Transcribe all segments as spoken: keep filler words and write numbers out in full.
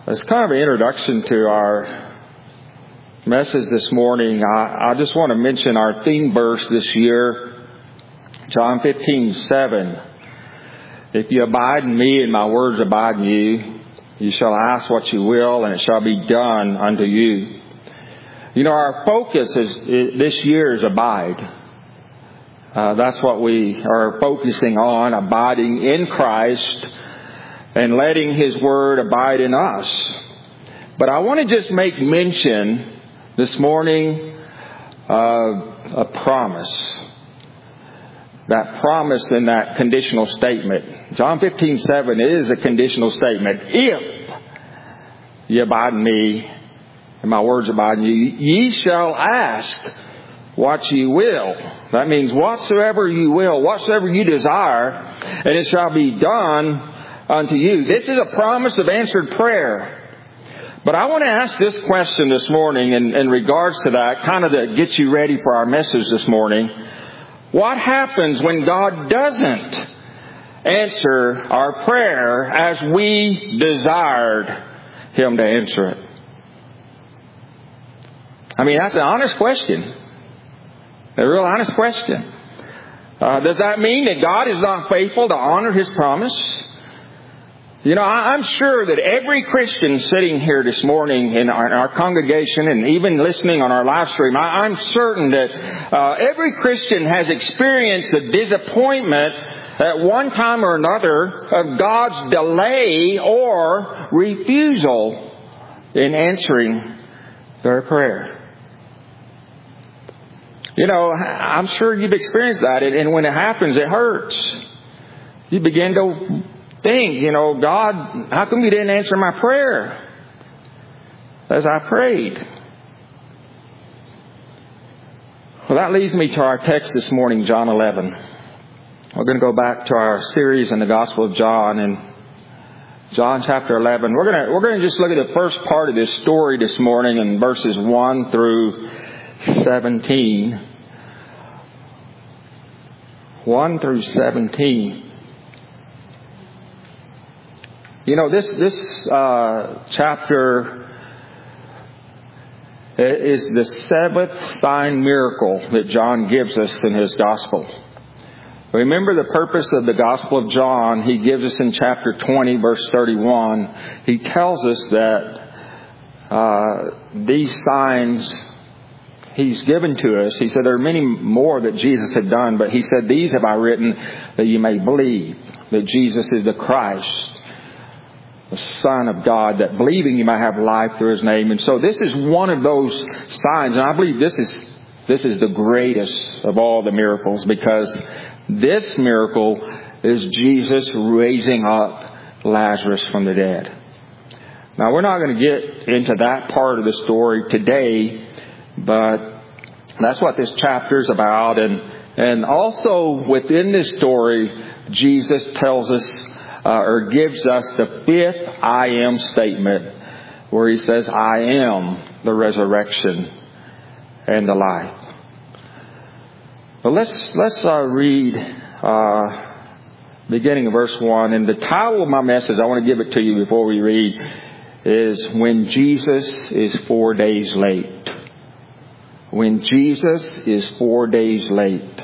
As kind of an introduction to our message this morning, I, I just want to mention our theme verse this year, John fifteen seven. If you abide in me and my words abide in you, you shall ask what you will and it shall be done unto you. You know, our focus is, is this year is abide. Uh, that's what we are focusing on, abiding in Christ and letting His Word abide in us. But I want to just make mention this morning of a promise. That promise in that conditional statement. John fifteen seven is a conditional statement. If ye abide in me and my words abide in you, ye shall ask what ye will. That means whatsoever you will, whatsoever you desire, and it shall be done unto you. This is a promise of answered prayer. But I want to ask this question this morning in, in regards to that, kind of to get you ready for our message this morning. What happens when God doesn't answer our prayer as we desired Him to answer it? I mean, that's an honest question. A real honest question. Uh, does that mean that God is not faithful to honor His promise? You know, I'm sure that every Christian sitting here this morning in our, in our congregation and even listening on our live stream, I, I'm certain that uh, every Christian has experienced the disappointment at one time or another of God's delay or refusal in answering their prayer. You know, I'm sure you've experienced that, and when it happens, it hurts. You begin to think, you know, God, how come you didn't answer my prayer as I prayed? Well, that leads me to our text this morning, John eleven. We're going to go back to our series in the Gospel of John, and John chapter eleven. We're going to we're going to just look at the first part of this story this morning in verses one through seventeen. one through seventeen. You know, this this uh, chapter is the seventh sign miracle that John gives us in his gospel. Remember the purpose of the Gospel of John. He gives us in chapter twenty, verse thirty-one. He tells us that uh, these signs He's given to us. He said there are many more that Jesus had done, but He said, these have I written that you may believe that Jesus is the Christ, the Son of God, that believing you might have life through His name. And so this is one of those signs. And I believe this is this is the greatest of all the miracles, because this miracle is Jesus raising up Lazarus from the dead. Now, we're not going to get into that part of the story today, but that's what this chapter is about. And, and also within this story, Jesus tells us Uh, or gives us the fifth I am statement, where He says, I am the resurrection and the life. But let's let's uh, read uh, beginning of verse one. And the title of my message, I want to give it to you before we read, is When Jesus is Four Days Late. When Jesus is four days late.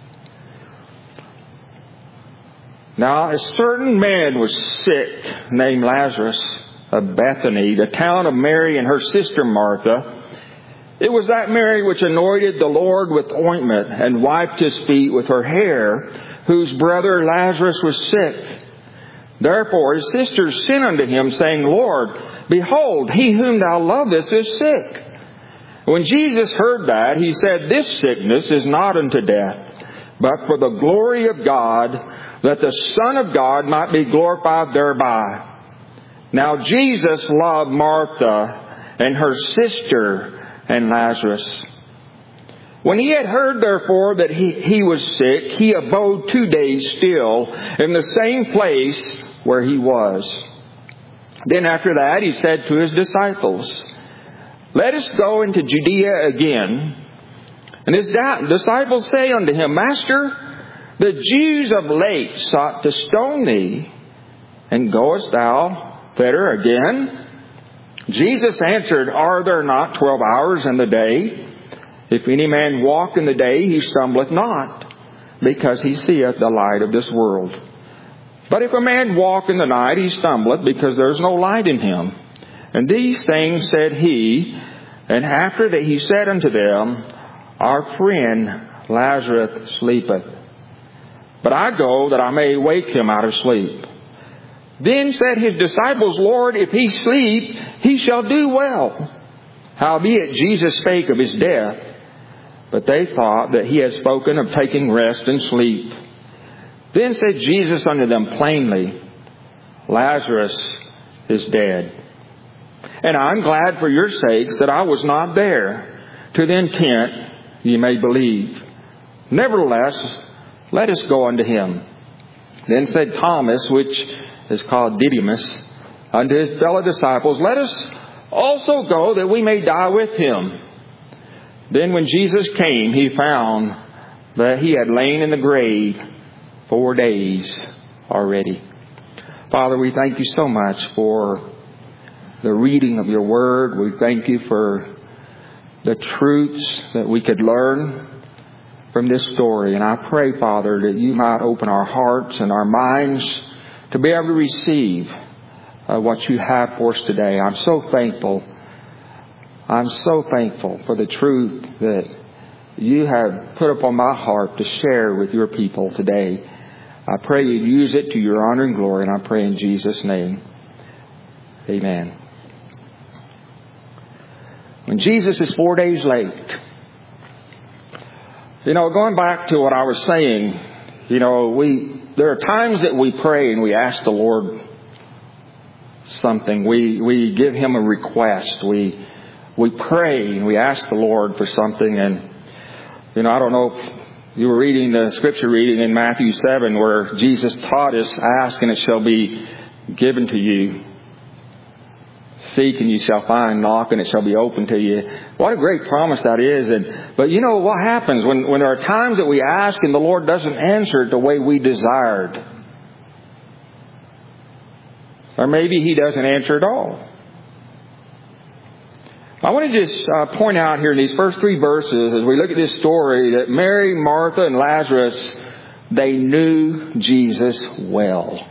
Now, a certain man was sick, named Lazarus, of Bethany, the town of Mary and her sister Martha. It was that Mary which anointed the Lord with ointment and wiped His feet with her hair, whose brother Lazarus was sick. Therefore his sisters sent unto Him, saying, Lord, behold, he whom thou lovest is sick. When Jesus heard that, He said, This sickness is not unto death, but for the glory of God, that the Son of God might be glorified thereby. Now Jesus loved Martha and her sister and Lazarus. When He had heard therefore that he, he was sick, He abode two days still in the same place where He was. Then after that He said to His disciples, Let us go into Judea again. And His disciples say unto Him, Master, the Jews of late sought to stone Thee, and goest Thou thither again? Jesus answered, Are there not twelve hours in the day? If any man walk in the day, he stumbleth not, because he seeth the light of this world. But if a man walk in the night, he stumbleth, because there is no light in him. And these things said he, and after that he said unto them, Our friend Lazarus sleepeth, but I go that I may wake him out of sleep. Then said his disciples, Lord, if he sleep, he shall do well. Howbeit Jesus spake of his death, but they thought that he had spoken of taking rest and sleep. Then said Jesus unto them plainly, Lazarus is dead. And I'm glad for your sakes that I was not there, to the intent ye may believe. Nevertheless, let us go unto him. Then said Thomas, which is called Didymus, unto his fellow disciples, Let us also go, that we may die with him. Then when Jesus came, he found that he had lain in the grave four days already. Father, we thank you so much for the reading of your word. We thank you for the truths that we could learn from this story. And I pray, Father, that you might open our hearts and our minds to be able to receive uh, what you have for us today. I'm so thankful. I'm so thankful for the truth that you have put upon my heart to share with your people today. I pray you use it to your honor and glory, and I pray in Jesus' name. Amen. When Jesus is four days late, you know, going back to what I was saying, you know, we there are times that we pray and we ask the Lord something. We we give Him a request. We we pray and we ask the Lord for something. And, you know, I don't know if you were reading the scripture reading in Matthew seven where Jesus taught us, ask and it shall be given to you. Seek and you shall find, knock and it shall be open to you. What a great promise that is. And but you know what happens when, when there are times that we ask and the Lord doesn't answer it the way we desired. Or maybe He doesn't answer at all. I want to just uh, point out here in these first three verses as we look at this story that Mary, Martha, and Lazarus, they knew Jesus well.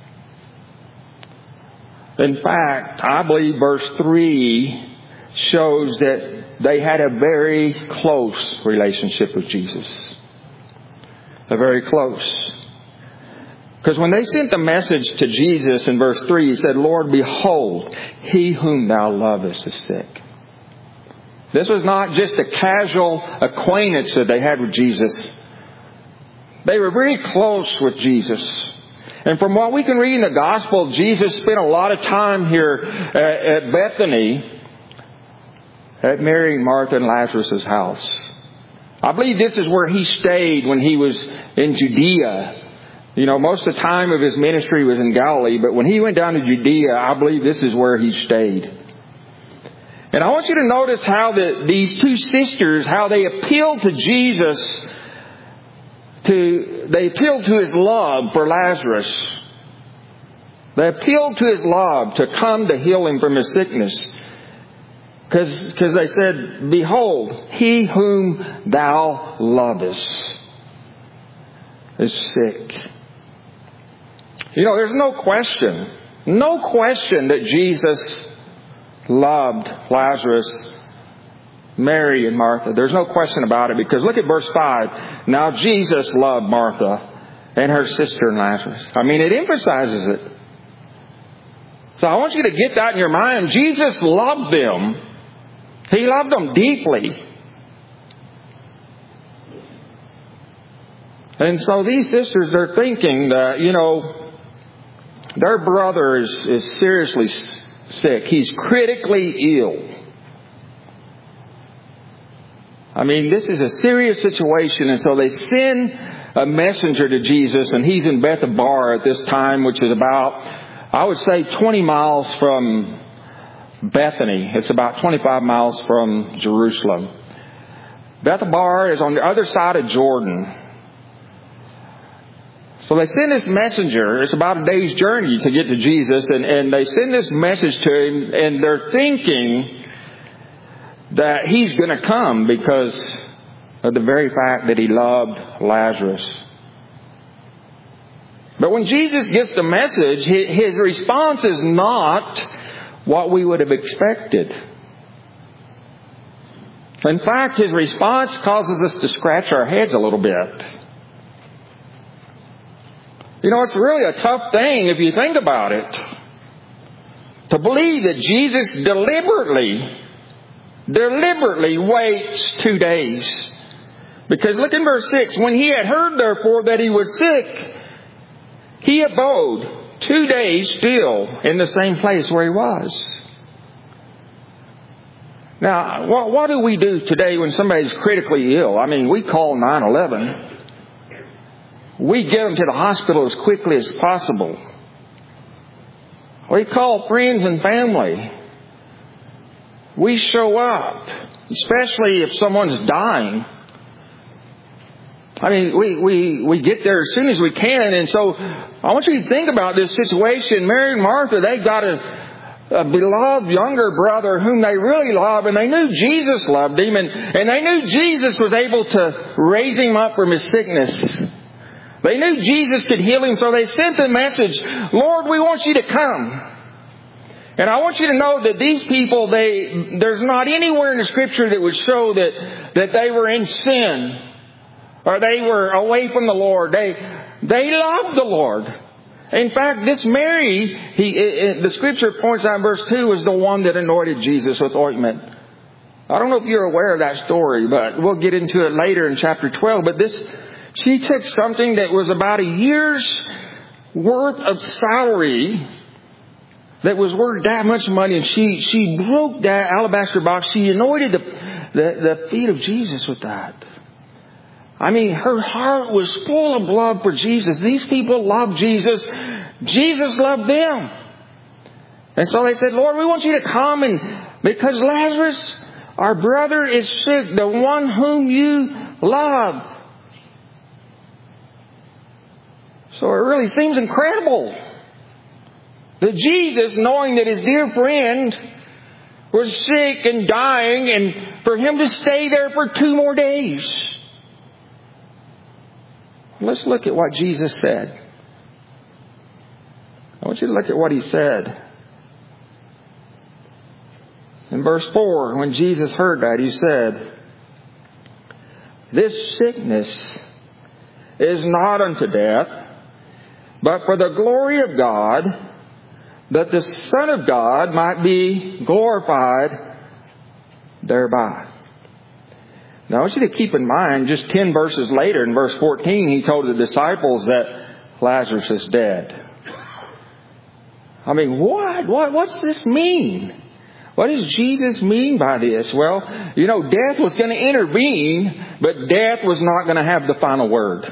In fact, I believe verse three shows that they had a very close relationship with Jesus. A very close. Because when they sent the message to Jesus in verse three, He said, Lord, behold, he whom thou lovest is sick. This was not just a casual acquaintance that they had with Jesus. They were very close with Jesus. And from what we can read in the Gospel, Jesus spent a lot of time here at, at Bethany, at Mary, Martha, and Lazarus' house. I believe this is where He stayed when He was in Judea. You know, most of the time of His ministry was in Galilee, but when He went down to Judea, I believe this is where He stayed. And I want you to notice how the, these two sisters, how they appealed to Jesus. To, they appealed to His love for Lazarus. They appealed to His love to come to heal him from his sickness. Because because they said, behold, he whom thou lovest is sick. You know, there's no question, no question that Jesus loved Lazarus, Mary and Martha. There's no question about it, because look at verse five. Now Jesus loved Martha and her sister and Lazarus. I mean, it emphasizes it. So I want you to get that in your mind. Jesus loved them. He loved them deeply. And so these sisters, they're thinking that, you know, their brother is, is seriously sick. He's critically ill. I mean, this is a serious situation. And so they send a messenger to Jesus, and he's in Bethabara at this time, which is about, I would say, twenty miles from Bethany. It's about twenty-five miles from Jerusalem. Bethabara is on the other side of Jordan. So they send this messenger. It's about a day's journey to get to Jesus. And, and they send this message to him. And they're thinking that he's going to come because of the very fact that he loved Lazarus. But when Jesus gets the message, his response is not what we would have expected. In fact, his response causes us to scratch our heads a little bit. You know, it's really a tough thing if you think about it, to believe that Jesus deliberately, deliberately waits two days. Because look in verse six. When he had heard, therefore, that he was sick, he abode two days still in the same place where he was. Now, what, what do we do today when somebody's critically ill? I mean, we call nine one one. We get them to the hospital as quickly as possible. We call friends and family. We show up, especially if someone's dying. I mean, we, we, we get there as soon as we can. And so I want you to think about this situation. Mary and Martha, they got a, a beloved younger brother whom they really love. And they knew Jesus loved him. And, and they knew Jesus was able to raise him up from his sickness. They knew Jesus could heal him. So they sent the message, Lord, we want you to come. And I want you to know that these people, they there's not anywhere in the Scripture that would show that, that they were in sin. Or they were away from the Lord. They they loved the Lord. In fact, this Mary, he, it, the Scripture points out in verse two, was the one that anointed Jesus with ointment. I don't know if you're aware of that story, but we'll get into it later in chapter twelve. But this, she took something that was about a year's worth of salary that was worth that much money, and she she broke that alabaster box. She anointed the the, the feet of Jesus with that. I mean, her heart was full of love for Jesus. These people loved Jesus. Jesus loved them. And so they said, Lord, we want you to come, and because Lazarus, our brother, is sick, the one whom you love. So it really seems incredible that Jesus, knowing that his dear friend was sick and dying, and for him to stay there for two more days. Let's look at what Jesus said. I want you to look at what he said. In verse four, when Jesus heard that, he said, this sickness is not unto death, but for the glory of God, that the Son of God might be glorified thereby. Now I want you to keep in mind, just ten verses later, in verse fourteen, he told the disciples that Lazarus is dead. I mean, what? What? What's this mean? What does Jesus mean by this? Well, you know, death was going to intervene, but death was not going to have the final word.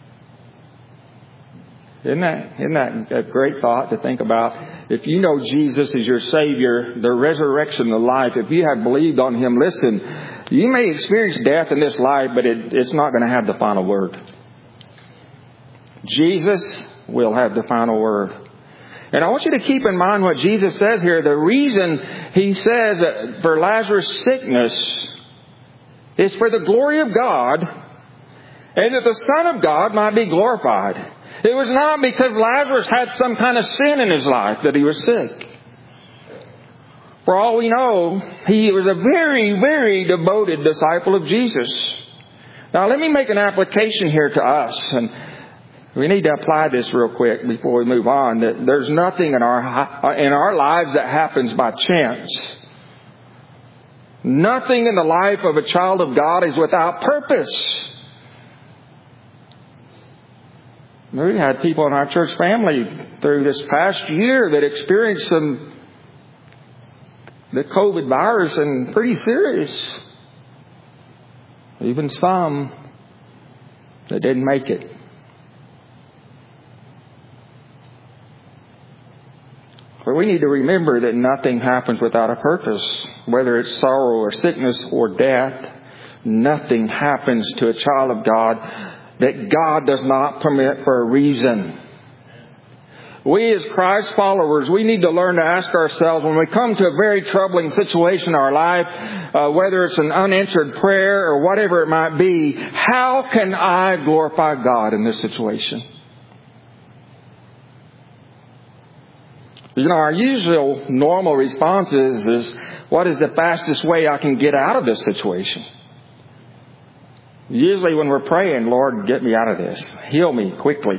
Isn't that, isn't that a great thought to think about? If you know Jesus is your Savior, the resurrection, the life, if you have believed on Him, listen, you may experience death in this life, but it, it's not going to have the final word. Jesus will have the final word. And I want you to keep in mind what Jesus says here. The reason He says that for Lazarus' sickness is for the glory of God, and that the Son of God might be glorified. It was not because Lazarus had some kind of sin in his life that he was sick. For all we know, he was a very, very devoted disciple of Jesus. Now let me make an application here to us. And we need to apply this real quick before we move on. That there's nothing in our, in our lives that happens by chance. Nothing in the life of a child of God is without purpose. We had people in our church family through this past year that experienced some the COVID virus, and pretty serious. Even some that didn't make it. But we need to remember that nothing happens without a purpose. Whether it's sorrow or sickness or death, nothing happens to a child of God that God does not permit for a reason. We as Christ followers, we need to learn to ask ourselves when we come to a very troubling situation in our life, uh, whether it's an unanswered prayer or whatever it might be, how can I glorify God in this situation? You know, our usual normal response is, is what is the fastest way I can get out of this situation? Usually when we're praying, Lord, get me out of this. Heal me quickly.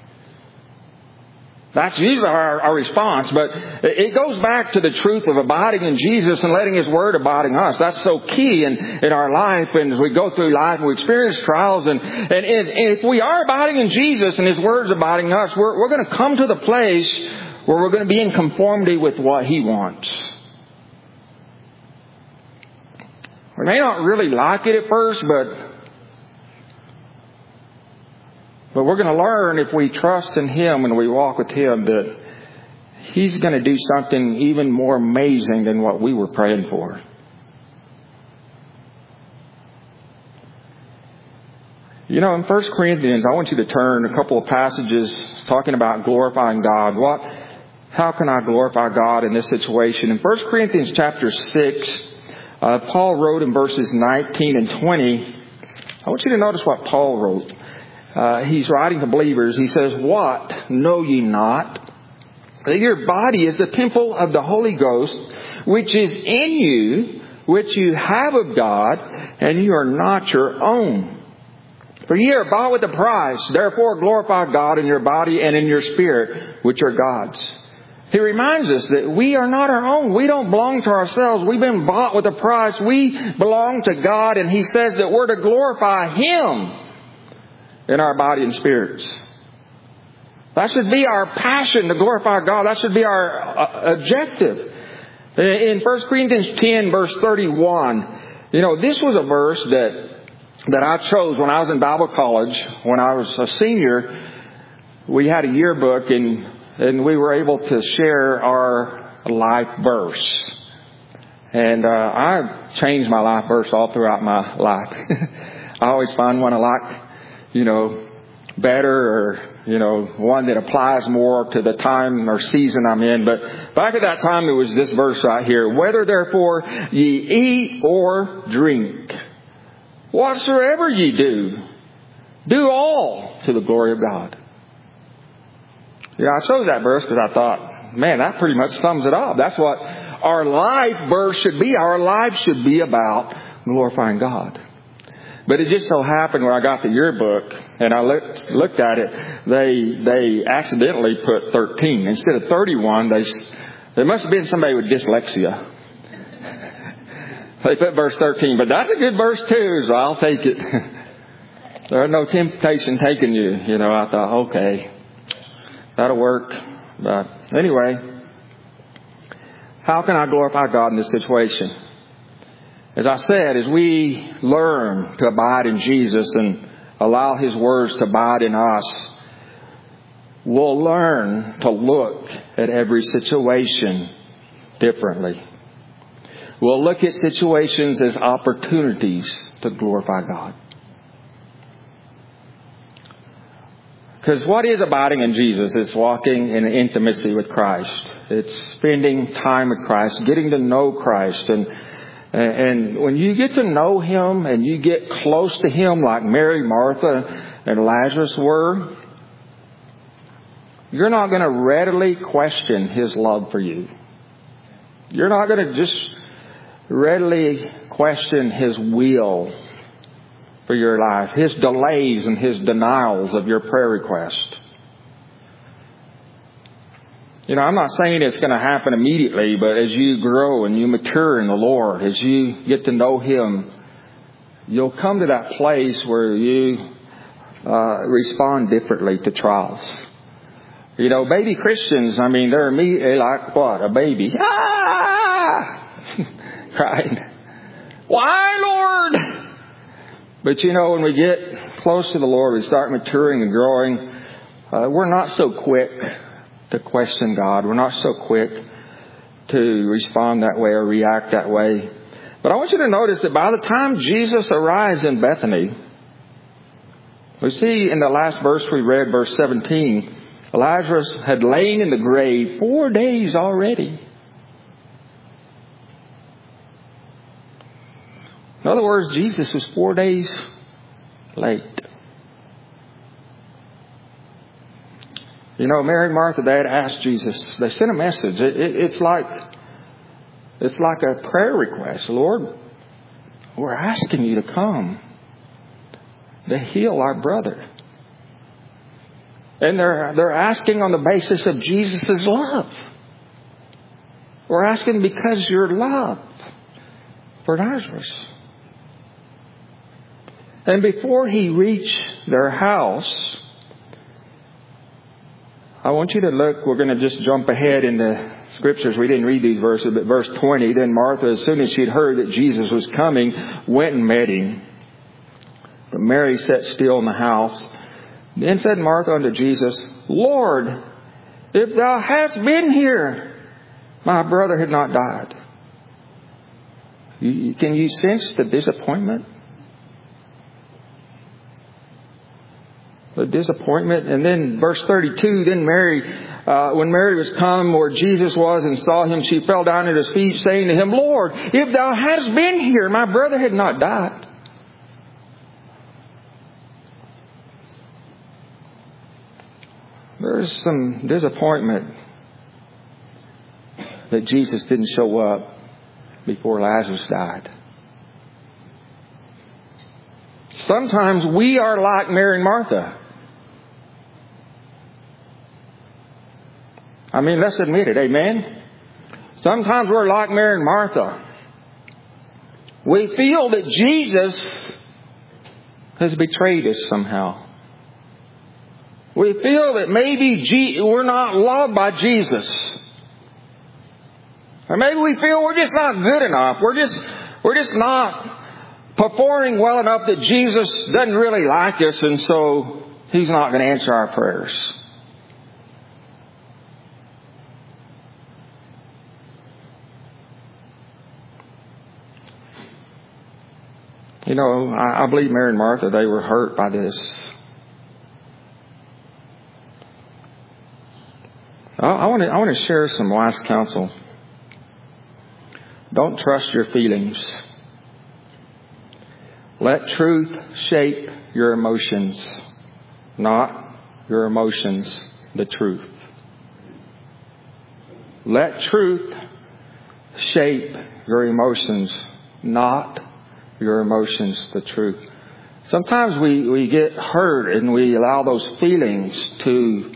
That's usually our, our response, but it goes back to the truth of abiding in Jesus and letting His Word abide in us. That's so key in, in our life, and as we go through life and we experience trials, and, and, and if we are abiding in Jesus and His Word's abiding in us, we're, we're going to come to the place where we're going to be in conformity with what He wants. We may not really like it at first, but But we're going to learn, if we trust in Him and we walk with Him, that He's going to do something even more amazing than what we were praying for. You know, in First Corinthians, I want you to turn a couple of passages talking about glorifying God. What, how can I glorify God in this situation? In First Corinthians chapter six, uh, Paul wrote in verses nineteen and twenty. I want you to notice what Paul wrote. Uh, he's writing to believers. He says, "What know ye not? That your body is the temple of the Holy Ghost, which is in you, which you have of God, and you are not your own. For ye are bought with a price. Therefore glorify God in your body and in your spirit, which are God's." He reminds us that we are not our own. We don't belong to ourselves. We've been bought with a price. We belong to God, and He says that we're to glorify Him in our body and spirits. That should be our passion, to glorify God. That should be our uh, objective. In First Corinthians ten, verse thirty-one, you know, this was a verse that that I chose when I was in Bible college. When I was a senior, we had a yearbook, and, and we were able to share our life verse. And uh, I've changed my life verse all throughout my life. I always find one I like, you know, better, or, you know, one that applies more to the time or season I'm in. But back at that time, it was this verse right here. "Whether therefore ye eat or drink, whatsoever ye do, do all to the glory of God." Yeah, I chose that verse because I thought, man, that pretty much sums it up. That's what our life verse should be. Our life should be about glorifying God. But it just so happened when I got the yearbook and I looked, looked at it, they they accidentally put thirteen. Instead of thirty-one, they, there must have been somebody with dyslexia. They put verse thirteen. But that's a good verse too, so I'll take it. There are no temptation taking you. You know, I thought, okay, that'll work. But anyway, how can I glorify God in this situation? As I said, as we learn to abide in Jesus and allow His words to abide in us, we'll learn to look at every situation differently. We'll look at situations as opportunities to glorify God. Because what is abiding in Jesus? It's walking in intimacy with Christ. It's spending time with Christ, getting to know Christ. And And when you get to know Him and you get close to Him like Mary, Martha, and Lazarus were, you're not going to readily question His love for you. You're not going to just readily question His will for your life, His delays and His denials of your prayer request. You know, I'm not saying it's going to happen immediately, but as you grow and you mature in the Lord, as you get to know Him, you'll come to that place where you uh, respond differently to trials. You know, baby Christians, I mean, they're immediately like, what, a baby? Ah! Crying. Why, Lord? But you know, when we get close to the Lord, we start maturing and growing, uh, we're not so quick to question God. We're not so quick to respond that way or react that way. But I want you to notice that by the time Jesus arrives in Bethany, We see in the last verse we read, verse seventeen, Lazarus had lain in the grave four days already. In other words, Jesus was four days late. You know, Mary and Martha, they had asked Jesus. They sent a message. It, it, it's like it's like a prayer request. Lord, we're asking you to come to heal our brother. And they're they're asking on the basis of Jesus' love. We're asking because your love for Lazarus. And before he reached their house, I want you to look, we're going to just jump ahead in the scriptures. We didn't read these verses, but verse twenty, then Martha, as soon as she'd heard that Jesus was coming, went and met him. But Mary sat still in the house. Then said Martha unto Jesus, Lord, if thou hadst been here, my brother had not died. You, can you sense the disappointment? The disappointment. And then verse thirty-two, then Mary, uh, when Mary was come where Jesus was and saw him, she fell down at his feet, saying to him, Lord, if thou hadst been here, my brother had not died. There's some disappointment that Jesus didn't show up before Lazarus died. Sometimes we are like Mary and Martha. I mean, let's admit it, amen? Sometimes we're like Mary and Martha. We feel that Jesus has betrayed us somehow. We feel that maybe G- we're not loved by Jesus. Or maybe we feel we're just not good enough. We're just, we're just not performing well enough that Jesus doesn't really like us, and so He's not going to answer our prayers. You know, I, I believe Mary and Martha, they were hurt by this. I, I want to I want to share some wise counsel. Don't trust your feelings. Let truth shape your emotions, not your emotions, the truth. Let truth shape your emotions, not your emotions, the truth. Sometimes we, we get hurt and we allow those feelings to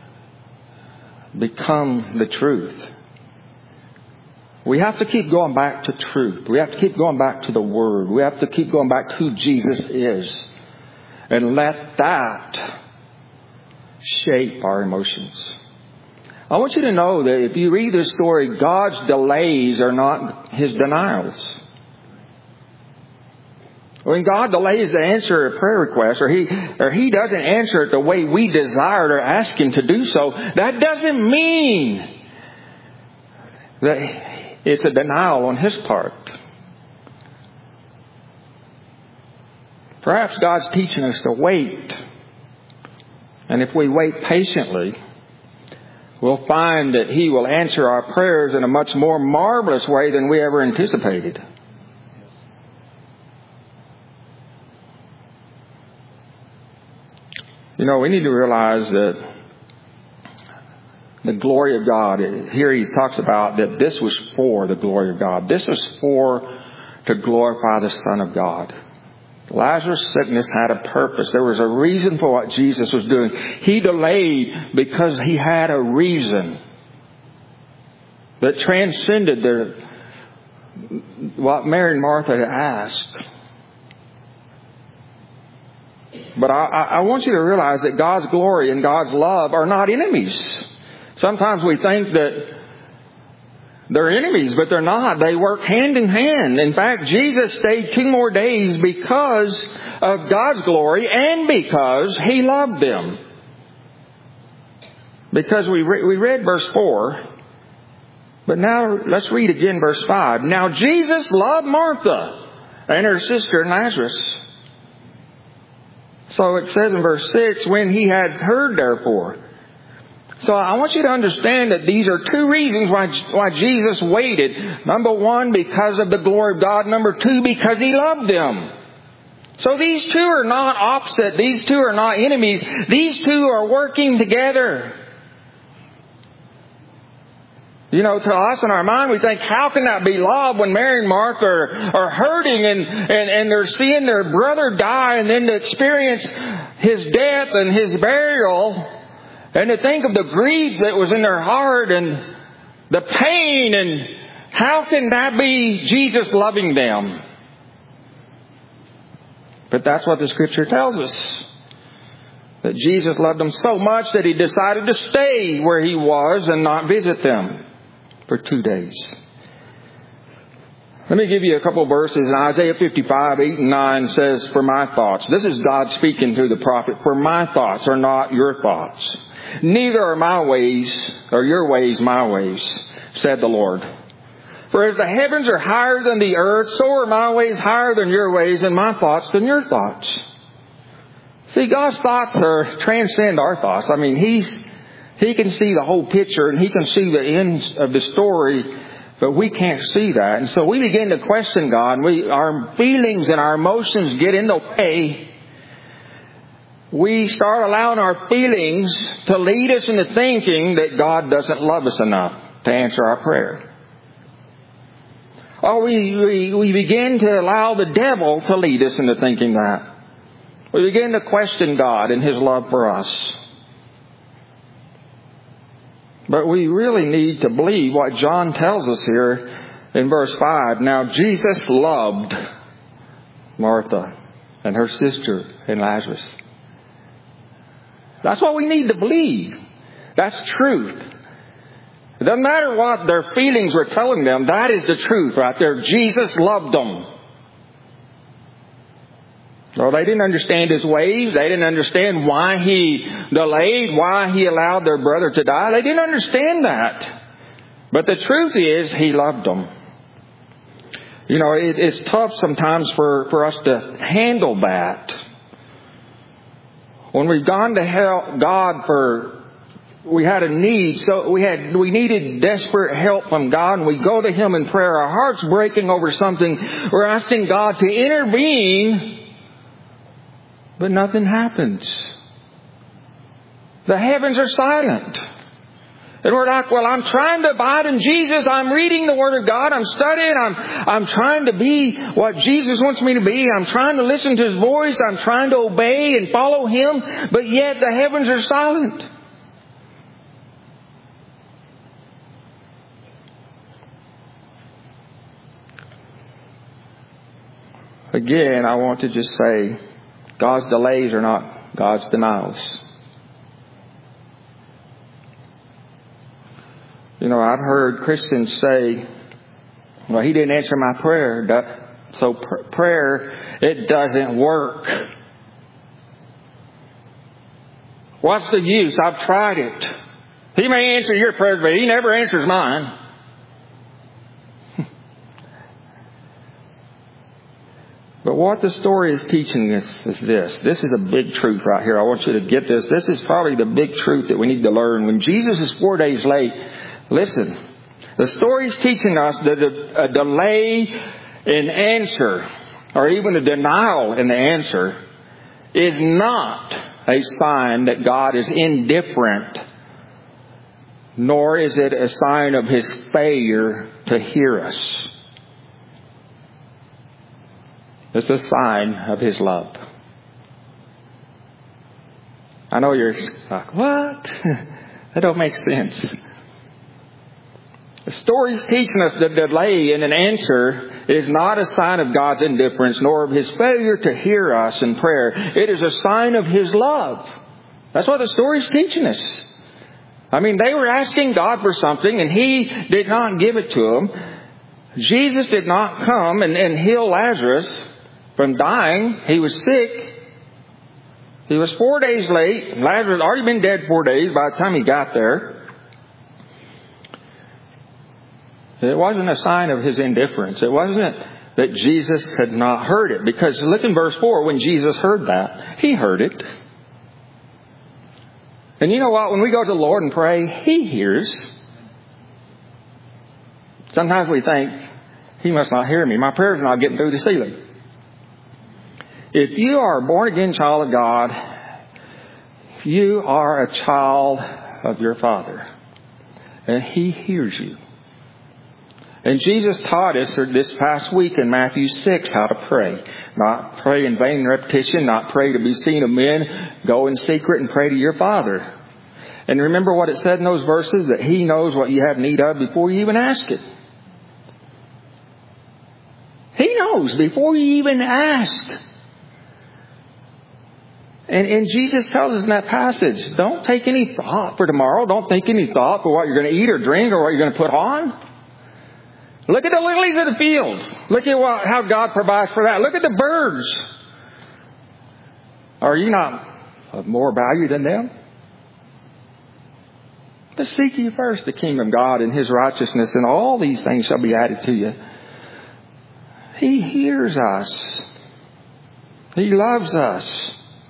become the truth. We have to keep going back to truth. We have to keep going back to the Word. We have to keep going back to who Jesus is. And let that shape our emotions. I want you to know that if you read this story, God's delays are not His denials. When God delays to answer a prayer request, or He or He doesn't answer it the way we desired or ask Him to do so, that doesn't mean that it's a denial on His part. Perhaps God's teaching us to wait. And if we wait patiently, we'll find that He will answer our prayers in a much more marvelous way than we ever anticipated. You know, we need to realize that the glory of God, here he talks about that this was for the glory of God. This is for to glorify the Son of God. Lazarus' sickness had a purpose. There was a reason for what Jesus was doing. He delayed because he had a reason that transcended the, what Mary and Martha had asked. But I, I want you to realize that God's glory and God's love are not enemies. Sometimes we think that they're enemies, but they're not. They work hand in hand. In fact, Jesus stayed two more days because of God's glory and because He loved them. Because we re- we read verse four, but now let's read again verse five. Now Jesus loved Martha and her sister Lazarus. So it says in verse six, when he had heard therefore. So I want you to understand that these are two reasons why, why Jesus waited. Number one, because of the glory of God. Number two, because He loved them. So these two are not opposite. These two are not enemies. These two are working together. You know, to us in our mind, we think, how can that be love when Mary and Mark are, are hurting and, and, and they're seeing their brother die, and then to experience his death and his burial, and to think of the grief that was in their heart and the pain, and how can that be Jesus loving them? But that's what the Scripture tells us. That Jesus loved them so much that He decided to stay where He was and not visit them for two days. Let me give you a couple of verses. In Isaiah fifty-five, eight and nine says, for my thoughts. This is God speaking through the prophet. For my thoughts are not your thoughts. Neither are my ways, or your ways, my ways, said the Lord. For as the heavens are higher than the earth, so are my ways higher than your ways, and my thoughts than your thoughts. See, God's thoughts are transcend our thoughts. I mean, He's He can see the whole picture, and He can see the ends of the story, but we can't see that. And so we begin to question God, and we, our feelings and our emotions get in the way. We start allowing our feelings to lead us into thinking that God doesn't love us enough to answer our prayer. Or we, we, we begin to allow the devil to lead us into thinking that. We begin to question God and His love for us. But we really need to believe what John tells us here in verse five. Now Jesus loved Martha and her sister and Lazarus. That's what we need to believe. That's truth. It doesn't matter what their feelings were telling them. That is the truth right there. Jesus loved them. Well, they didn't understand His ways. They didn't understand why He delayed, why He allowed their brother to die. They didn't understand that. But the truth is, He loved them. You know, it, it's tough sometimes for, for us to handle that. When we've gone to help God for, we had a need, so we had, we needed desperate help from God, and we go to Him in prayer. Our heart's breaking over something. We're asking God to intervene, but nothing happens. The heavens are silent. And we're like, well, I'm trying to abide in Jesus. I'm reading the Word of God. I'm studying. I'm, I'm trying to be what Jesus wants me to be. I'm trying to listen to His voice. I'm trying to obey and follow Him. But yet the heavens are silent. Again, I want to just say, God's delays are not God's denials. You know, I've heard Christians say, well, He didn't answer my prayer, so pr- prayer, it doesn't work. What's the use? I've tried it. He may answer your prayers, but He never answers mine. But what the story is teaching us is this. This is a big truth right here. I want you to get this. This is probably the big truth that we need to learn. When Jesus is four days late, listen, the story is teaching us that a, a delay in answer, or even a denial in the answer, is not a sign that God is indifferent, nor is it a sign of His failure to hear us. It's a sign of His love. I know you're like, what? That don't make sense. The story's teaching us that delay in an answer is not a sign of God's indifference, nor of His failure to hear us in prayer. It is a sign of His love. That's what the story's teaching us. I mean, they were asking God for something, and He did not give it to them. Jesus did not come and, and heal Lazarus from dying. He was sick. He was four days late. Lazarus had already been dead four days by the time he got there. It wasn't a sign of His indifference. It wasn't that Jesus had not heard it. Because look in verse four, when Jesus heard that, He heard it. And you know what? When we go to the Lord and pray, He hears. Sometimes we think, He must not hear me. My prayer's not getting through the ceiling. If you are a born-again child of God, you are a child of your Father. And He hears you. And Jesus taught us this past week in Matthew six how to pray. Not pray in vain repetition, not pray to be seen of men. Go in secret and pray to your Father. And remember what it said in those verses, that He knows what you have need of before you even ask it. He knows before you even ask. And, and Jesus tells us in that passage, don't take any thought for tomorrow. Don't think any thought for what you're going to eat or drink or what you're going to put on. Look at the lilies of the field. Look at what, how God provides for that. Look at the birds. Are you not of more value than them? But seek ye first the kingdom of God and His righteousness, and all these things shall be added to you. He hears us. He loves us.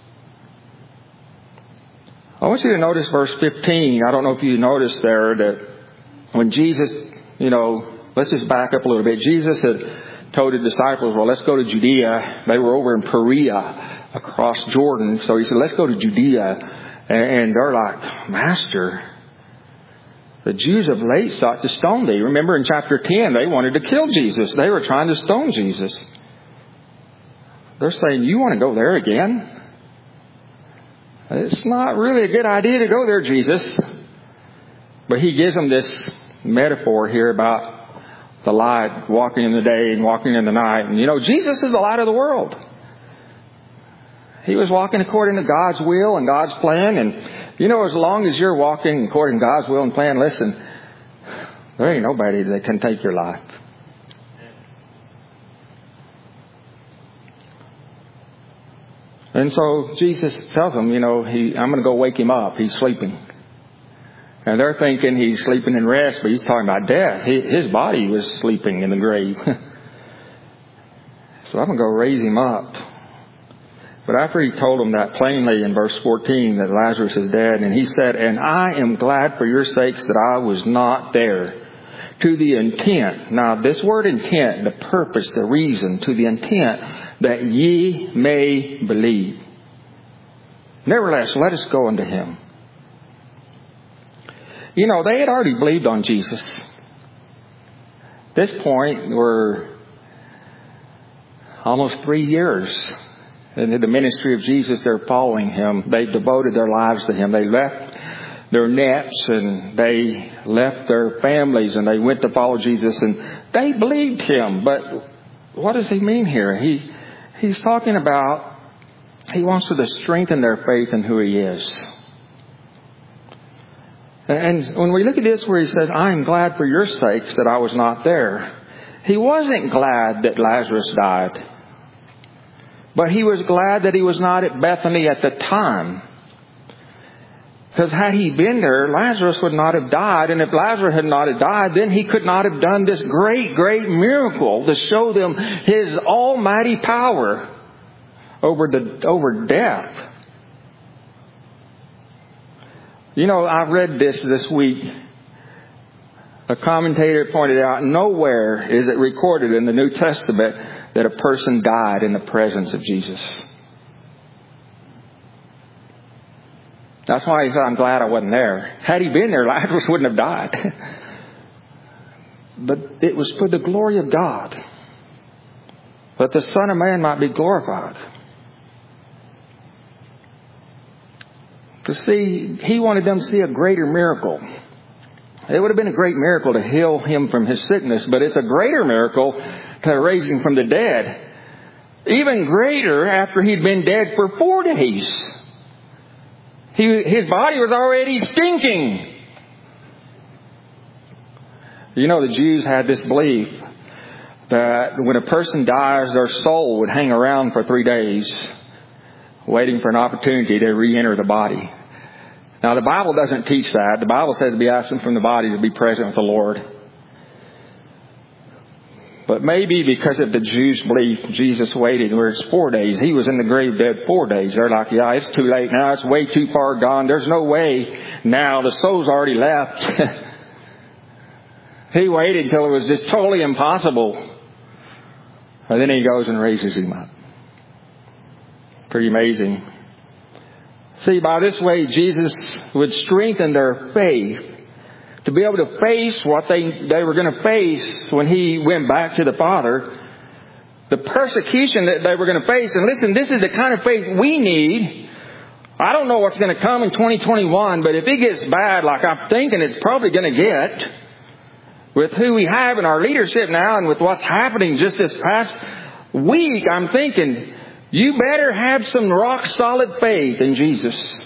I want you to notice verse fifteen. I don't know if you noticed there that when Jesus, you know, let's just back up a little bit. Jesus had told the disciples, well, let's go to Judea. They were over in Perea across Jordan. So He said, let's go to Judea. And they're like, Master, the Jews of late sought to stone thee. Remember in chapter ten, they wanted to kill Jesus. They were trying to stone Jesus. They're saying, you want to go there again? It's not really a good idea to go there, Jesus. But He gives them this metaphor here about the light walking in the day and walking in the night. And you know, Jesus is the light of the world. He was walking according to God's will and God's plan. And you know, as long as you're walking according to God's will and plan, listen, there ain't nobody that can take your life. And so Jesus tells them, you know, he, I'm going to go wake him up. He's sleeping. And they're thinking he's sleeping in rest, but he's talking about death. He, his body was sleeping in the grave. So I'm going to go raise him up. But after He told them that plainly in verse fourteen that Lazarus is dead, and He said, and I am glad for your sakes that I was not there, to the intent. Now this word intent, the purpose, the reason, to the intent that ye may believe. Nevertheless, let us go unto Him. You know, they had already believed on Jesus. At this point, we're almost three years into the ministry of Jesus. They're following Him. They devoted their lives to Him. They left their nets and they left their families and they went to follow Jesus, and they believed Him. But what does He mean here? He He's talking about He wants to strengthen their faith in who He is. And when we look at this where He says, I am glad for your sakes that I was not there. He wasn't glad that Lazarus died. But He was glad that He was not at Bethany at the time. Because had He been there, Lazarus would not have died. And if Lazarus had not have died, then He could not have done this great, great miracle to show them His almighty power over the over death. You know, I read this this week. A commentator pointed out, nowhere is it recorded in the New Testament that a person died in the presence of Jesus. That's why He said, I'm glad I wasn't there. Had He been there, Lazarus wouldn't have died. But it was for the glory of God, that the Son of Man might be glorified. To see, He wanted them to see a greater miracle. It would have been a great miracle to heal him from his sickness, but it's a greater miracle to raise him from the dead. Even greater after he'd been dead for four days. He, his body was already stinking. You know, the Jews had this belief that when a person dies, their soul would hang around for three days, waiting for an opportunity to re-enter the body. Now, the Bible doesn't teach that. The Bible says to be absent from the body to be present with the Lord. But maybe because of the Jews' belief, Jesus waited where it's four days. He was in the grave dead four days. They're like, yeah, it's too late now. It's way too far gone. There's no way now. The soul's already left. He waited until it was just totally impossible. And then he goes and raises him up. Pretty amazing. See, by this way, Jesus would strengthen their faith to be able to face what they, they were going to face when He went back to the Father. The persecution that they were going to face. And listen, this is the kind of faith we need. I don't know what's going to come in twenty twenty-one, but if it gets bad like I'm thinking it's probably going to get, with who we have in our leadership now and with what's happening just this past week, I'm thinking you better have some rock solid faith in Jesus.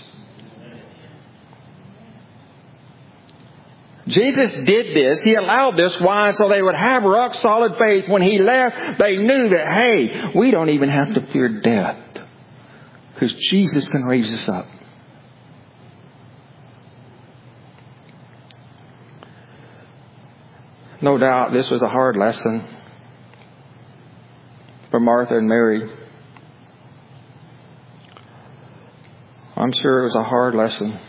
Jesus did this. He allowed this. Why? So they would have rock solid faith. When He left, they knew that, hey, we don't even have to fear death, because Jesus can raise us up. No doubt this was a hard lesson for Martha and Mary. I'm sure it was a hard lesson.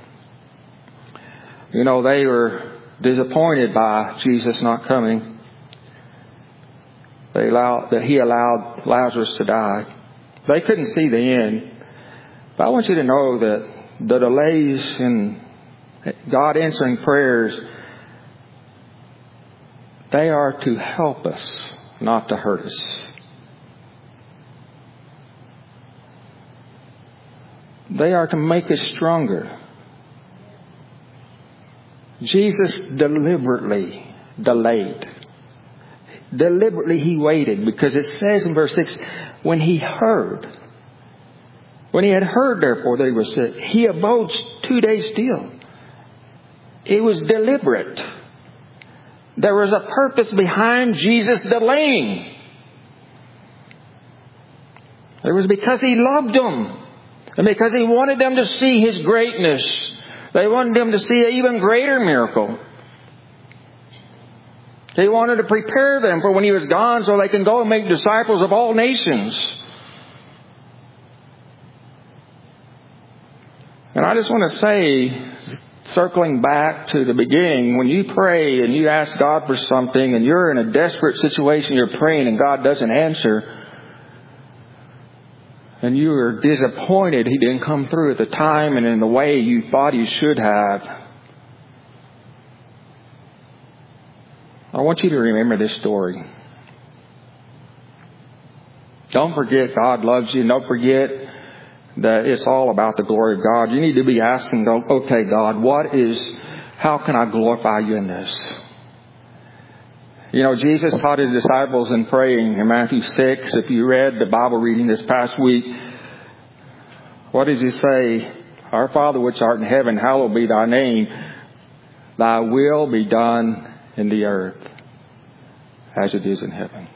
You know, they were disappointed by Jesus not coming. They allowed, that He allowed Lazarus to die. They couldn't see the end. But I want you to know that the delays in God answering prayers, they are to help us, not to hurt us. They are to make us stronger. Jesus deliberately delayed. Deliberately He waited, because it says in verse six, when He heard, when He had heard therefore that He was sick, He abode two days still. It was deliberate. There was a purpose behind Jesus delaying. It was because He loved them. And because He wanted them to see His greatness. They wanted them to see an even greater miracle. He wanted to prepare them for when He was gone, so they can go and make disciples of all nations. And I just want to say, circling back to the beginning, when you pray and you ask God for something and you're in a desperate situation, you're praying and God doesn't answer, and you are disappointed He didn't come through at the time and in the way you thought He should have, I want you to remember this story. Don't forget God loves you. Don't forget that it's all about the glory of God. You need to be asking, okay, God, what is, how can I glorify You in this? You know, Jesus taught His disciples in praying in Matthew six. If you read the Bible reading this past week, what does He say? Our Father which art in heaven, hallowed be Thy name. Thy will be done in the earth as it is in heaven.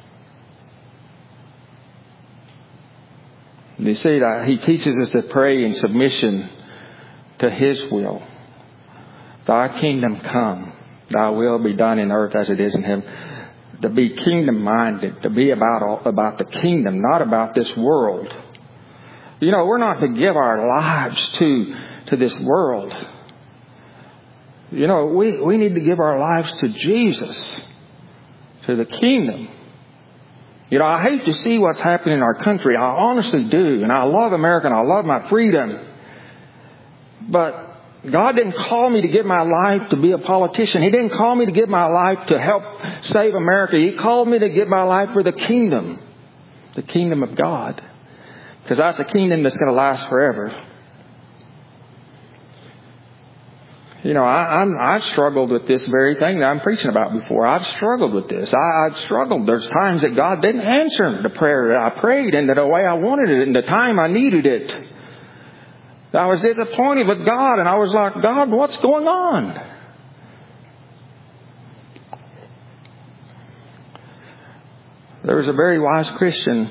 And you see that He teaches us to pray in submission to His will. Thy kingdom come. Thy will be done in earth as it is in heaven. To be kingdom-minded. To be about, about the kingdom, not about this world. You know, we're not to give our lives to, to this world. You know, we, we need to give our lives to Jesus. To the kingdom. You know, I hate to see what's happening in our country. I honestly do. And I love America and I love my freedom. But God didn't call me to give my life to be a politician. He didn't call me to give my life to help save America. He called me to give my life for the kingdom. The kingdom of God. Because that's a kingdom that's going to last forever. You know, I, I'm, I've struggled with this very thing that I'm preaching about before. I've struggled with this. I, I've struggled. There's times that God didn't answer the prayer that I prayed in the way I wanted it, in the time I needed it. I was disappointed with God, and I was like, God, what's going on? There was a very wise Christian.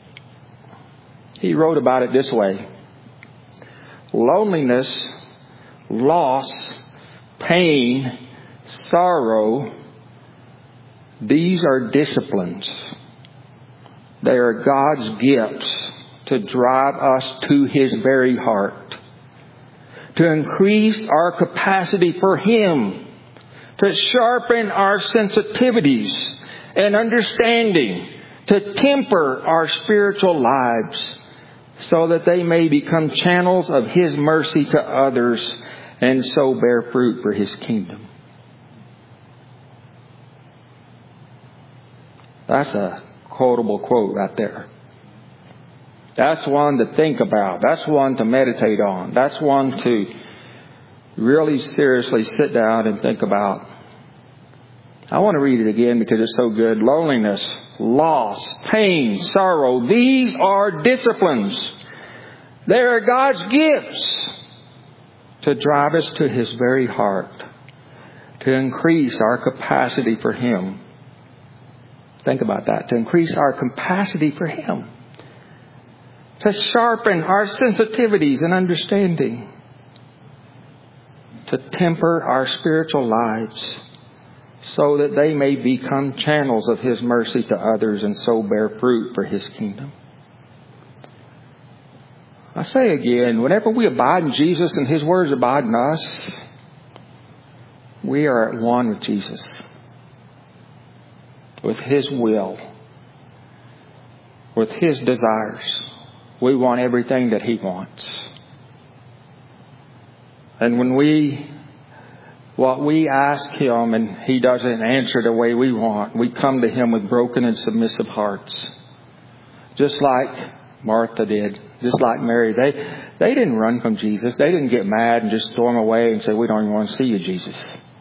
He wrote about it this way. Loneliness, loss, pain, sorrow, These are disciplines. They are God's gifts to drive us to His very heart, to increase our capacity for Him, to sharpen our sensitivities and understanding, to temper our spiritual lives so that they may become channels of His mercy to others and so bear fruit for His kingdom. That's a quotable quote right there. That's one to think about. That's one to meditate on. That's one to really seriously sit down and think about. I want to read it again because it's so good. Loneliness, loss, pain, sorrow. These are disciplines. They are God's gifts to drive us to His very heart, to increase our capacity for Him. Think about that. To increase our capacity for Him. To sharpen our sensitivities and understanding. To temper our spiritual lives so that they may become channels of His mercy to others and so bear fruit for His kingdom. I say again, whenever we abide in Jesus and His words abide in us, we are at one with Jesus, with His will, with His desires. We want everything that He wants. And when we, what we ask Him and He doesn't answer the way we want, we come to Him with broken and submissive hearts. Just like Martha did. Just like Mary. They, they didn't run from Jesus. They didn't get mad and just storm away and say, we don't even want to see you, Jesus.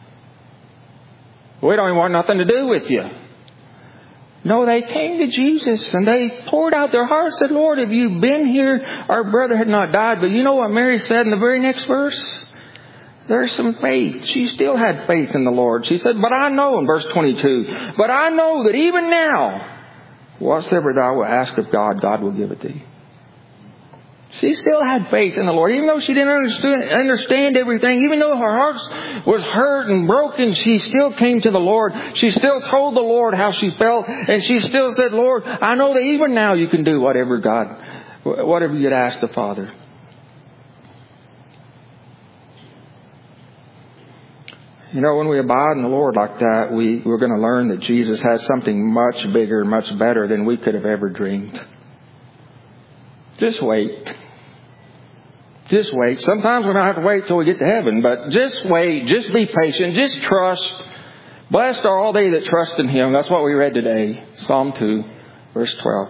We don't even want nothing to do with you. No, they came to Jesus and they poured out their hearts and said, Lord, if you'd been here, our brother had not died. But you know what Mary said in the very next verse? There's some faith. She still had faith in the Lord. She said, but I know, in verse twenty-two, but I know that even now, whatsoever thou wilt ask of God, God will give it thee. She still had faith in the Lord. Even though she didn't understand, understand everything, even though her heart was hurt and broken, she still came to the Lord. She still told the Lord how she felt. And she still said, Lord, I know that even now you can do whatever God, whatever you'd ask the Father. You know, when we abide in the Lord like that, we, we're going to learn that Jesus has something much bigger, much better than we could have ever dreamed. Just wait. Just wait. Sometimes we're going to have to wait till we get to heaven, but just wait. Just be patient. Just trust. Blessed are all they that trust in Him. That's what we read today. Psalm two, verse twelve.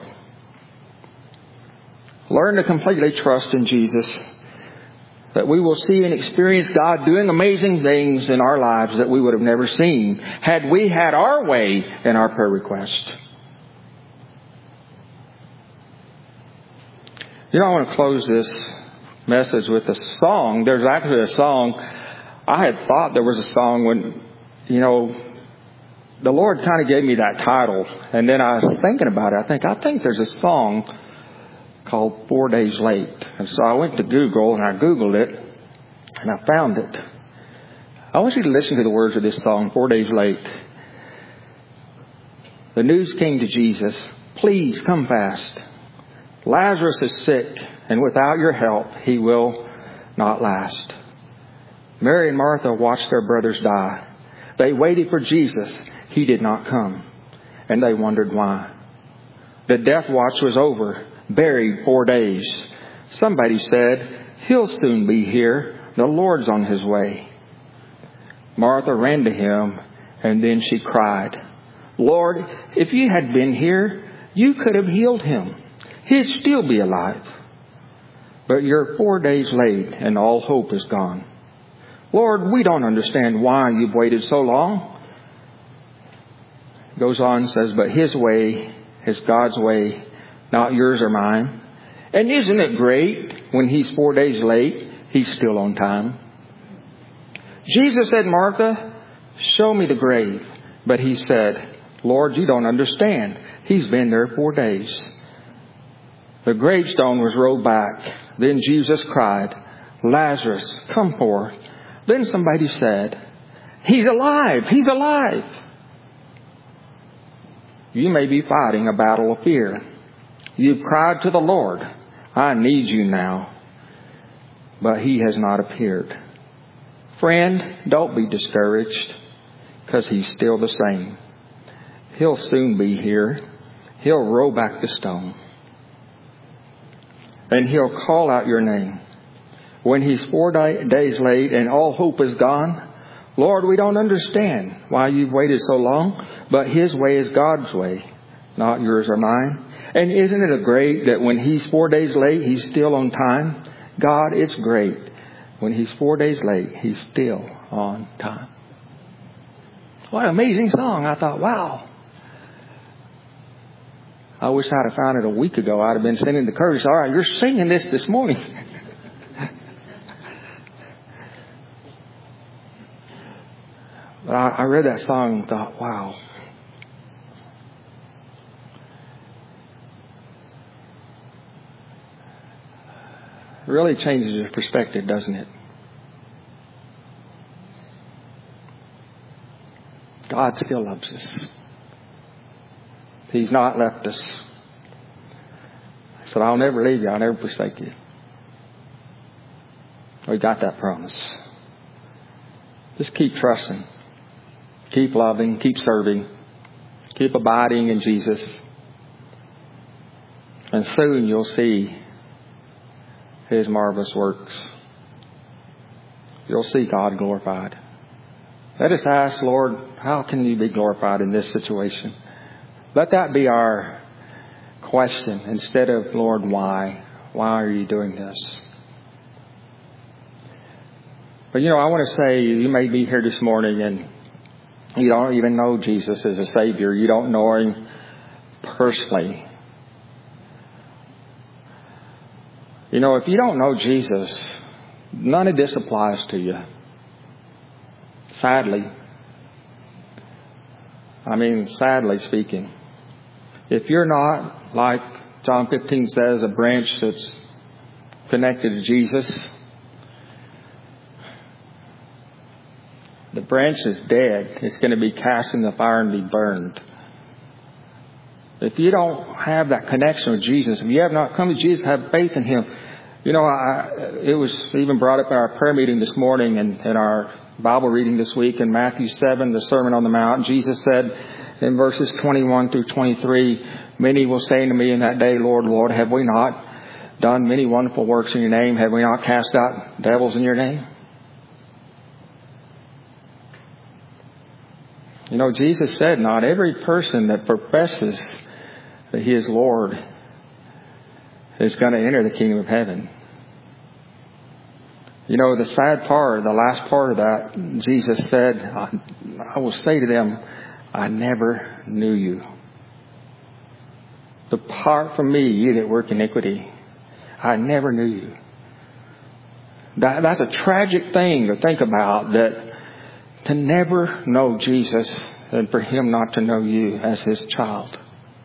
Learn to completely trust in Jesus, that we will see and experience God doing amazing things in our lives that we would have never seen had we had our way in our prayer request. You know, I want to close this message with a song. There's actually a song. I had thought there was a song when, you know, the Lord kind of gave me that title. And then I was thinking about it. I think, I think there's a song called Four Days Late. And so I went to Google and I Googled it and I found it. I want you to listen to the words of this song, Four Days Late. The news came to Jesus. Please come fast. Lazarus is sick, and without your help, he will not last. Mary and Martha watched their brothers die. They waited for Jesus. He did not come, and they wondered why. The death watch was over, buried four days. Somebody said, he'll soon be here. The Lord's on His way. Martha ran to Him, and then she cried, Lord, if you had been here, you could have healed him. He'd still be alive. But you're four days late and all hope is gone. Lord, we don't understand why you've waited so long. Goes on and says, but His way is God's way, not yours or mine. And isn't it great when He's four days late, He's still on time? Jesus said, Martha, show me the grave. But He said, Lord, you don't understand. He's been there four days. The gravestone was rolled back. Then Jesus cried, Lazarus, come forth. Then somebody said, He's alive. He's alive. You may be fighting a battle of fear. You've cried to the Lord, I need you now. But He has not appeared. Friend, don't be discouraged, because He's still the same. He'll soon be here. He'll roll back the stone. And He'll call out your name. When He's four day, days late and all hope is gone, Lord, we don't understand why you've waited so long, but His way is God's way, not yours or mine. And isn't it great that when He's four days late, He's still on time? God, it's great. When He's four days late, He's still on time. What an amazing song. I thought, wow. I wish I'd have found it a week ago. I'd have been sending the Curtis, all right, you're singing this this morning. But I, I read that song and thought, wow. It really changes your perspective, doesn't it? God still loves us. He's not left us. He said, I'll never leave you. I'll never forsake you. We got that promise. Just keep trusting. Keep loving. Keep serving. Keep abiding in Jesus. And soon you'll see His marvelous works. You'll see God glorified. Let us ask, Lord, how can you be glorified in this situation? Let that be our question instead of, Lord, why? Why are you doing this? But, you know, I want to say you may be here this morning and you don't even know Jesus as a Savior. You don't know Him personally. You know, if you don't know Jesus, none of this applies to you. Sadly. I mean, sadly speaking. If you're not, like John fifteen says, a branch that's connected to Jesus, the branch is dead. It's going to be cast in the fire and be burned. If you don't have that connection with Jesus, if you have not come to Jesus, have faith in Him. You know, I, it was even brought up in our prayer meeting this morning and in our Bible reading this week in Matthew seven, the Sermon on the Mount. Jesus said in verses twenty-one through twenty-three, many will say to me in that day, Lord, Lord, have we not done many wonderful works in your name? Have we not cast out devils in your name? You know, Jesus said not every person that professes that He is Lord is going to enter the kingdom of heaven. You know, the sad part, the last part of that, Jesus said, I, I will say to them, I never knew you. Depart from me, ye that work iniquity. I never knew you. That, that's a tragic thing to think about, that to never know Jesus and for Him not to know you as His child.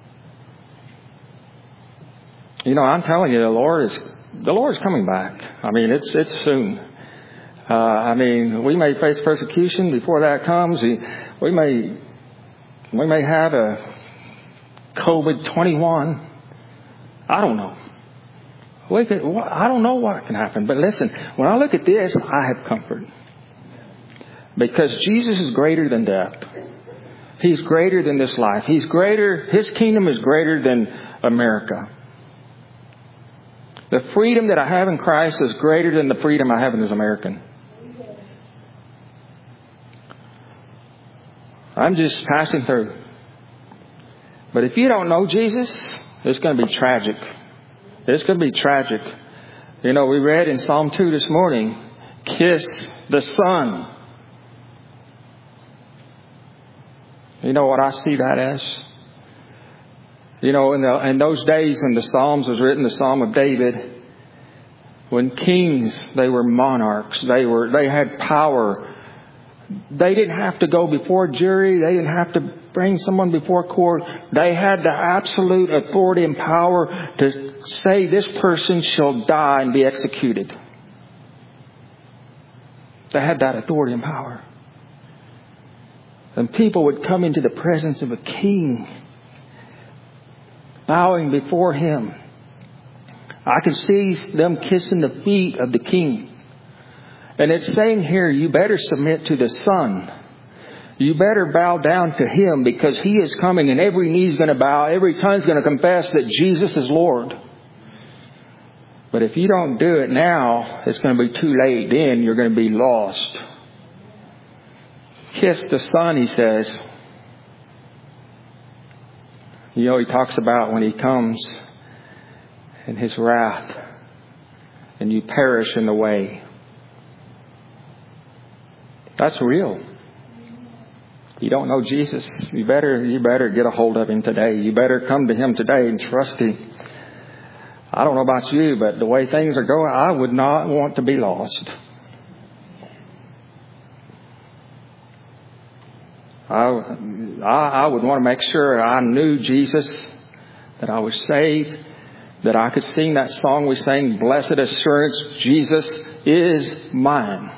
You know, I'm telling you, the Lord is the Lord is coming back. I mean, it's it's soon. Uh, I mean, we may face persecution before that comes. We, we may we may have a COVID twenty-one. I don't know. We could, I don't know what can happen. But listen, when I look at this, I have comfort. Because Jesus is greater than death. He's greater than this life. He's greater. His kingdom is greater than America. The freedom that I have in Christ is greater than the freedom I have in this American. I'm just passing through. But if you don't know Jesus, it's going to be tragic. It's going to be tragic. You know, we read in Psalm two this morning, kiss the Son. You know what I see that as? You know, in, the, in those days when the Psalms was written, the Psalm of David, when kings, they were monarchs, they were they had power. They didn't have to go before a jury. They didn't have to bring someone before court. They had the absolute authority and power to say this person shall die and be executed. They had that authority and power. And people would come into the presence of a king bowing before Him. I can see them kissing the feet of the King. And it's saying here, you better submit to the Son. You better bow down to Him, because He is coming and every knee is going to bow. Every tongue is going to confess that Jesus is Lord. But if you don't do it now, it's going to be too late. Then you're going to be lost. Kiss the Son, He says. You know, He talks about when He comes in His wrath and you perish in the way. That's real. You don't know Jesus, you better you better get a hold of Him today. You better come to Him today and trust Him. I don't know about you, but the way things are going, I would not want to be lost. I, I, I would want to make sure I knew Jesus, that I was saved, that I could sing that song we sang, Blessed Assurance, Jesus is mine.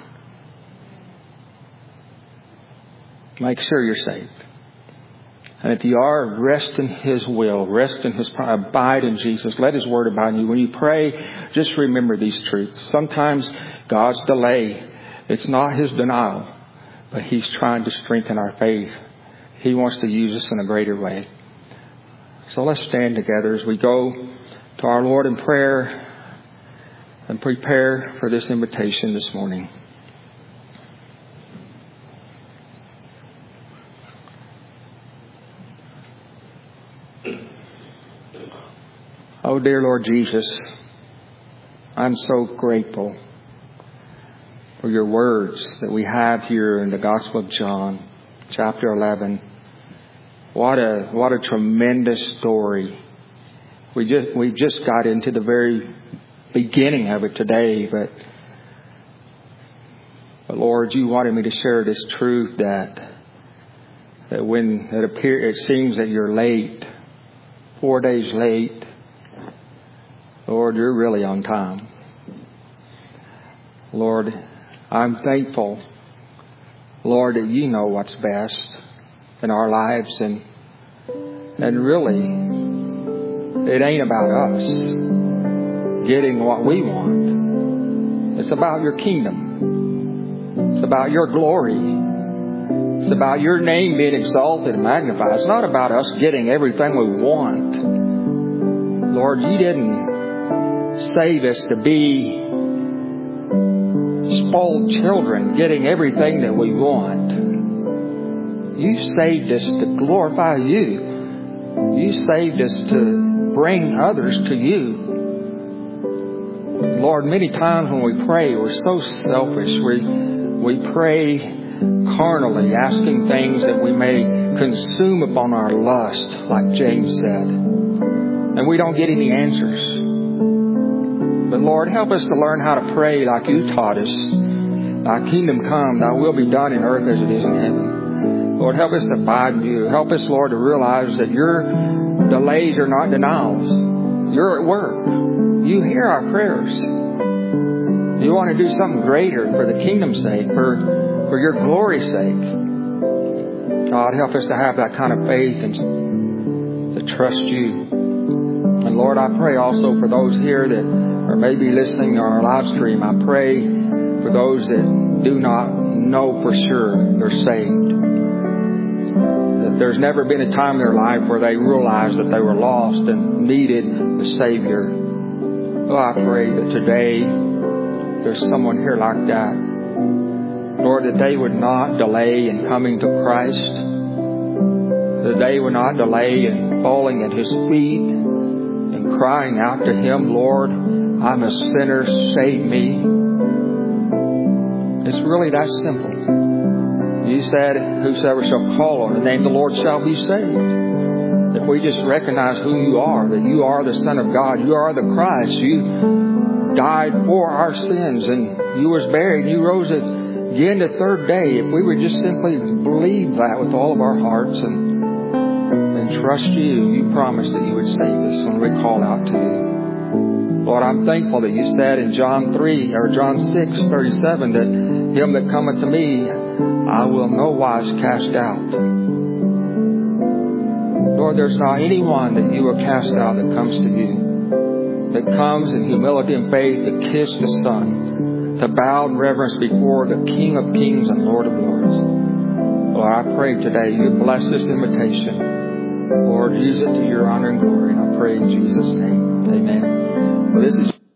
Make sure you're saved. And if you are, rest in His will. Rest in His power. Abide in Jesus. Let His Word abide in you. When you pray, just remember these truths. Sometimes God's delay, it's not His denial, but He's trying to strengthen our faith. He wants to use us in a greater way. So let's stand together as we go to our Lord in prayer and prepare for this invitation this morning. Oh, dear Lord Jesus, I'm so grateful for your words that we have here in the Gospel of John, chapter eleven. What a what a tremendous story. We just we just got into the very beginning of it today, but but Lord, you wanted me to share this truth that that when it appear it seems that you're late, four days late. Lord, you're really on time. Lord, I'm thankful, Lord, that you know what's best in our lives. And and really, it ain't about us getting what we want. It's about your kingdom. It's about your glory. It's about your name being exalted and magnified. It's not about us getting everything we want. Lord, you didn't save us to be spoiled children getting everything that we want. You saved us to glorify you. You saved us to bring others to you. Lord, many times when we pray, we're so selfish. We, we pray carnally, asking things that we may consume upon our lust, like James said. And we don't get any answers. But Lord, help us to learn how to pray like you taught us. Thy kingdom come, thy will be done in earth as it is in heaven. Lord, help us to abide in you. Help us, Lord, to realize that your delays are not denials. You're at work. You hear our prayers. You want to do something greater for the kingdom's sake, for, for your glory's sake. God, help us to have that kind of faith and to trust you. And Lord, I pray also for those here that or maybe listening to our live stream, I pray for those that do not know for sure they're saved. That there's never been a time in their life where they realized that they were lost and needed the Savior. Oh, I pray that today there's someone here like that. Lord, that they would not delay in coming to Christ. That they would not delay in falling at His feet and crying out to Him, Lord, I'm a sinner, save me. It's really that simple. You said, whosoever shall call on the name of the Lord shall be saved. If we just recognize who you are, that you are the Son of God, you are the Christ, you died for our sins, and you was buried, you rose again the third day. If we would just simply believe that with all of our hearts and, and trust you, you promised that you would save us when we call out to you. Lord, I'm thankful that you said in John three or John six thirty-seven that him that cometh to me, I will no wise cast out. Lord, there's not anyone that you will cast out that comes to you, that comes in humility and faith to kiss the Son, to bow in reverence before the King of Kings and Lord of Lords. Lord, I pray today you bless this invitation. Lord, use it to your honor and glory. And I pray in Jesus' name. Amen. Well, this is